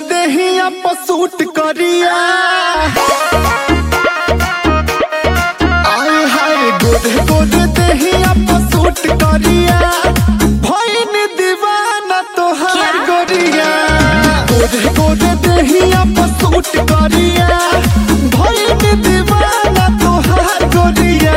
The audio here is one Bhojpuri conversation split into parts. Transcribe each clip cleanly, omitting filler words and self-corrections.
देहिया पसूट करिया आए हाय गोदे गोदे देहिया पसूट करिया भइल दीवाना तोहार गोरिया गोदे गोदे देहिया पसूट करिया भइल दीवाना तोहार गोरिया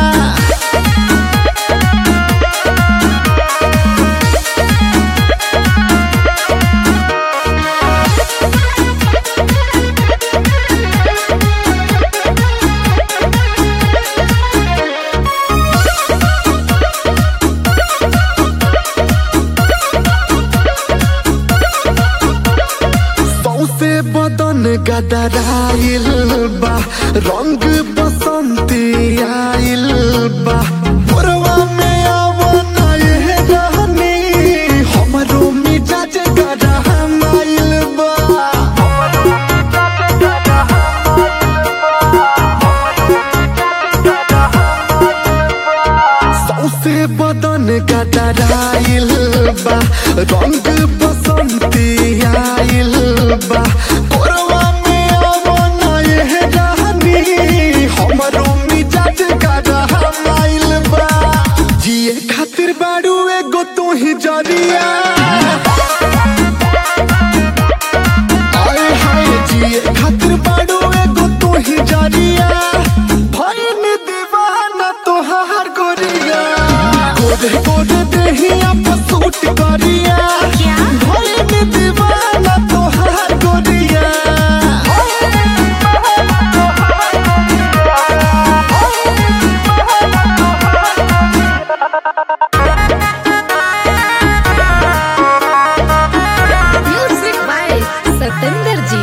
से बदन गदराइल बा रंग बसंती आइल बा मोरवा में आवना ये रहनी हमरो मिजाज गरमाइल बा सौसे बदन गदराइल बा रंग बसंती आइल बा कोरवा में आवना ये रहनी हमरो मिजाज गरमाइल बा जिए खातिर बाड़ू एगो तू ही जरिया आए हाय जिए खातिर बाड़ू एगो तू ही जरिया भइल दीवाना तोहार गोरिया गोदे गोदे देहिया पसूट करिया भइल दीवाना तोहार गोरिया म्यूजिक बाय सतेंद्र जी।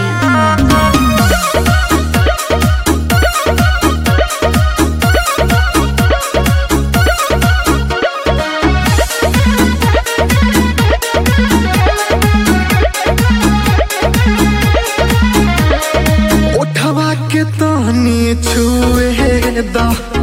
उठवा के तनी छुए दा